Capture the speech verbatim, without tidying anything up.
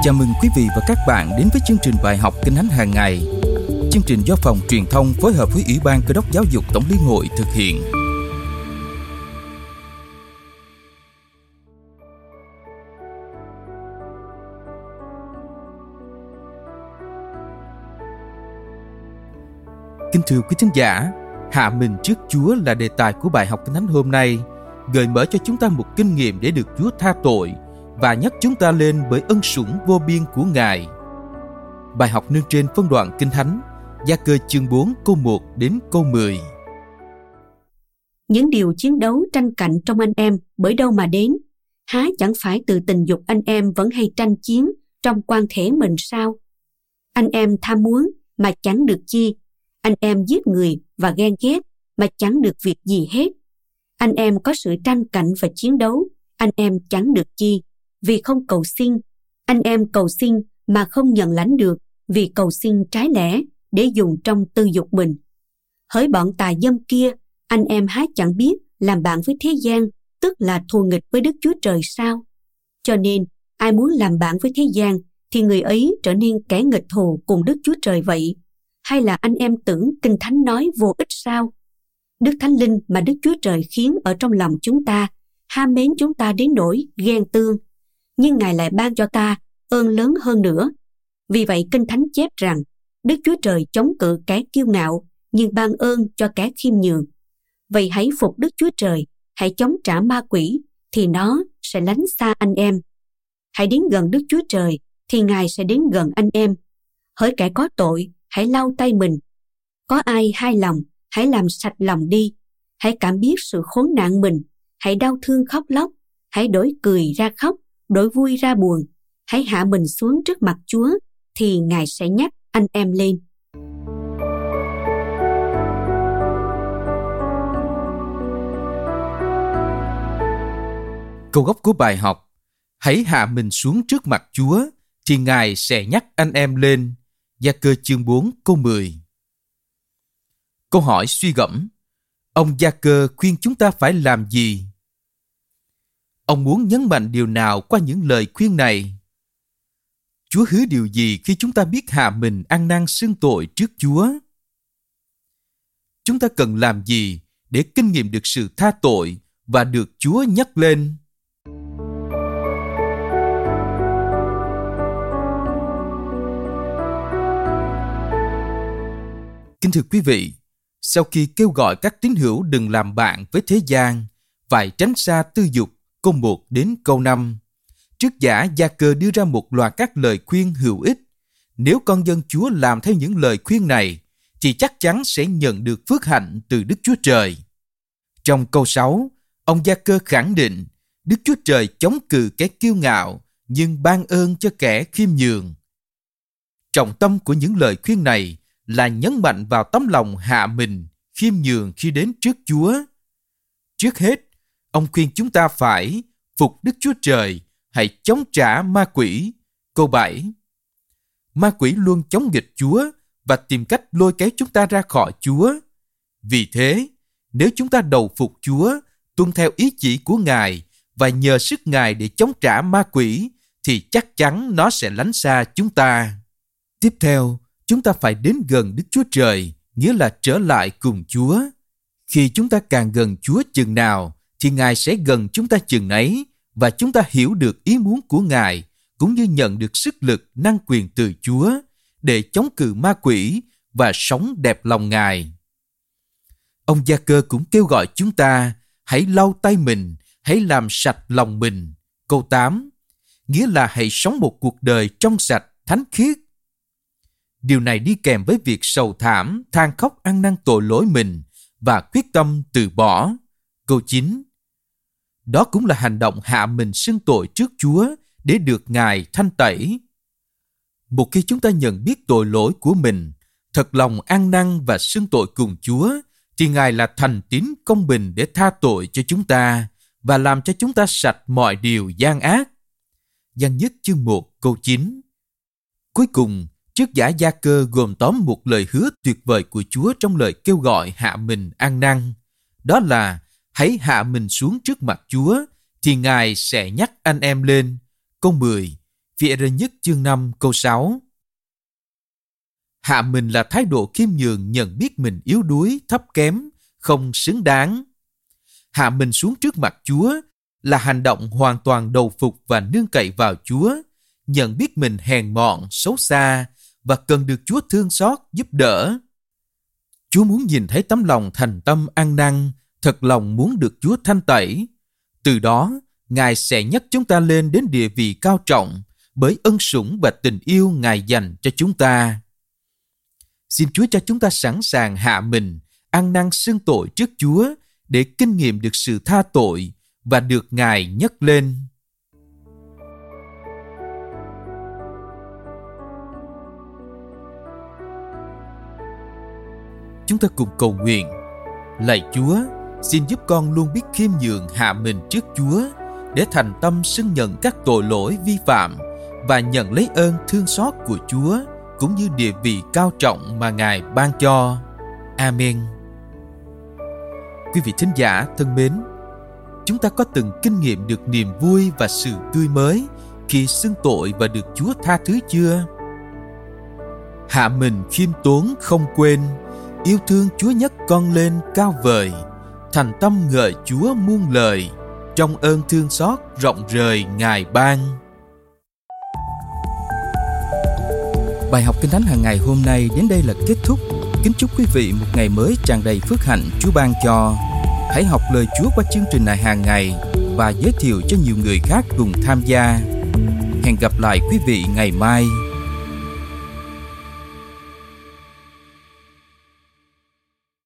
Chào mừng quý vị và các bạn đến với chương trình bài học Kinh Thánh hàng ngày. Chương trình do Phòng Truyền thông phối hợp với Ủy ban Cơ đốc Giáo dục Tổng liên hội thực hiện. Kính thưa quý thính giả, hạ mình trước Chúa là đề tài của bài học Kinh Thánh hôm nay, gợi mở cho chúng ta một kinh nghiệm để được Chúa tha tội và nhắc chúng ta lên bởi ân sủng vô biên của Ngài. Bài học nương trên phân đoạn Kinh Thánh, Gia-cơ chương bốn câu một đến câu mười. Những điều chiến đấu tranh cạnh trong anh em bởi đâu mà đến? Há chẳng phải từ tình dục anh em vẫn hay tranh chiến trong quan thể mình sao? Anh em tham muốn mà chẳng được chi, anh em giết người và ghen ghét mà chẳng được việc gì hết. Anh em có sự tranh cạnh và chiến đấu, anh em chẳng được chi, vì không cầu xin. Anh em cầu xin mà không nhận lãnh được, vì cầu xin trái lẽ để dùng trong tư dục mình. Hỡi bọn tà dâm kia, anh em há chẳng biết làm bạn với thế gian, tức là thù nghịch với Đức Chúa Trời sao? Cho nên, ai muốn làm bạn với thế gian, thì người ấy trở nên kẻ nghịch thù cùng Đức Chúa Trời vậy. Hay là anh em tưởng Kinh Thánh nói vô ích sao? Đức Thánh Linh mà Đức Chúa Trời khiến ở trong lòng chúng ta, ham mến chúng ta đến nỗi ghen tương, nhưng Ngài lại ban cho ta ơn lớn hơn nữa. Vì vậy Kinh Thánh chép rằng, Đức Chúa Trời chống cự kẻ kiêu ngạo, nhưng ban ơn cho kẻ khiêm nhường. Vậy hãy phục Đức Chúa Trời, hãy chống trả ma quỷ, thì nó sẽ lánh xa anh em. Hãy đến gần Đức Chúa Trời, thì Ngài sẽ đến gần anh em. Hỡi kẻ có tội, hãy lau tay mình. Có ai hai lòng, hãy làm sạch lòng đi. Hãy cảm biết sự khốn nạn mình, hãy đau thương khóc lóc, hãy đổi cười ra khóc, đổi vui ra buồn. Hãy hạ mình xuống trước mặt Chúa, thì Ngài sẽ nhắc anh em lên. Câu gốc của bài học: hãy hạ mình xuống trước mặt Chúa, thì Ngài sẽ nhắc anh em lên. Gia-cơ chương bốn câu mười. Câu hỏi suy gẫm: ông Gia-cơ khuyên chúng ta phải làm gì? Ông muốn nhấn mạnh điều nào qua những lời khuyên này? Chúa hứa điều gì khi chúng ta biết hạ mình ăn năn xưng tội trước Chúa? Chúng ta cần làm gì để kinh nghiệm được sự tha tội và được Chúa nhắc lên? Kính thưa quý vị, sau khi kêu gọi các tín hữu đừng làm bạn với thế gian, phải tránh xa tư dục, câu một đến câu năm, trước giả Gia-cơ đưa ra một loạt các lời khuyên hữu ích. Nếu con dân Chúa làm theo những lời khuyên này, thì chắc chắn sẽ nhận được phước hạnh từ Đức Chúa Trời. Trong câu sáu, ông Gia-cơ khẳng định Đức Chúa Trời chống cự kẻ kiêu ngạo, nhưng ban ơn cho kẻ khiêm nhường. Trọng tâm của những lời khuyên này là nhấn mạnh vào tấm lòng hạ mình, khiêm nhường khi đến trước Chúa. Trước hết, ông khuyên chúng ta phải phục Đức Chúa Trời, hãy chống trả ma quỷ. Câu bảy. Ma quỷ luôn chống nghịch Chúa và tìm cách lôi kéo chúng ta ra khỏi Chúa. Vì thế, nếu chúng ta đầu phục Chúa, tuân theo ý chỉ của Ngài và nhờ sức Ngài để chống trả ma quỷ, thì chắc chắn nó sẽ lánh xa chúng ta. Tiếp theo, chúng ta phải đến gần Đức Chúa Trời, nghĩa là trở lại cùng Chúa. Khi chúng ta càng gần Chúa chừng nào, thì Ngài sẽ gần chúng ta chừng ấy, và chúng ta hiểu được ý muốn của Ngài, cũng như nhận được sức lực, năng quyền từ Chúa để chống cự ma quỷ và sống đẹp lòng Ngài. Ông Gia-cơ cũng kêu gọi chúng ta hãy lau tay mình, hãy làm sạch lòng mình. Câu tám, nghĩa là hãy sống một cuộc đời trong sạch, thánh khiết. Điều này đi kèm với việc sầu thảm, than khóc ăn năn tội lỗi mình và quyết tâm từ bỏ. Câu chín, đó cũng là hành động hạ mình xưng tội trước Chúa để được Ngài thanh tẩy. Một khi chúng ta nhận biết tội lỗi của mình, thật lòng ăn năn và xưng tội cùng Chúa, thì Ngài là thành tín công bình để tha tội cho chúng ta và làm cho chúng ta sạch mọi điều gian ác. Giăng nhất chương một câu chín. Cuối cùng, trước giả Gia-cơ gồm tóm một lời hứa tuyệt vời của Chúa trong lời kêu gọi hạ mình ăn năn. Đó là hãy hạ mình xuống trước mặt Chúa, thì Ngài sẽ nhắc anh em lên. Câu mười, Phi-e-rơ nhất chương năm câu sáu. Hạ mình là thái độ khiêm nhường, nhận biết mình yếu đuối, thấp kém, không xứng đáng. Hạ mình xuống trước mặt Chúa là hành động hoàn toàn đầu phục và nương cậy vào Chúa, nhận biết mình hèn mọn, xấu xa và cần được Chúa thương xót, giúp đỡ. Chúa muốn nhìn thấy tấm lòng thành tâm ăn năn, thật lòng muốn được Chúa thanh tẩy. Từ đó, Ngài sẽ nhấc chúng ta lên đến địa vị cao trọng bởi ân sủng và tình yêu Ngài dành cho chúng ta. Xin Chúa cho chúng ta sẵn sàng hạ mình, ăn năn xưng tội trước Chúa để kinh nghiệm được sự tha tội và được Ngài nhấc lên. Chúng ta cùng cầu nguyện. Lạy Chúa, xin giúp con luôn biết khiêm nhường hạ mình trước Chúa để thành tâm xưng nhận các tội lỗi vi phạm và nhận lấy ơn thương xót của Chúa cũng như địa vị cao trọng mà Ngài ban cho. Amen. Quý vị thính giả thân mến, chúng ta có từng kinh nghiệm được niềm vui và sự tươi mới khi xưng tội và được Chúa tha thứ chưa? Hạ mình khiêm tốn không quên, yêu thương Chúa nhấc con lên cao vời, thành tâm ngợi Chúa muôn lời, trong ơn thương xót rộng rời Ngài ban. Bài học Kinh Thánh hàng ngày hôm nay đến đây là kết thúc. Kính chúc quý vị một ngày mới tràn đầy phước hạnh Chúa ban cho. Hãy học lời Chúa qua chương trình này hàng ngày và giới thiệu cho nhiều người khác cùng tham gia. Hẹn gặp lại quý vị ngày mai.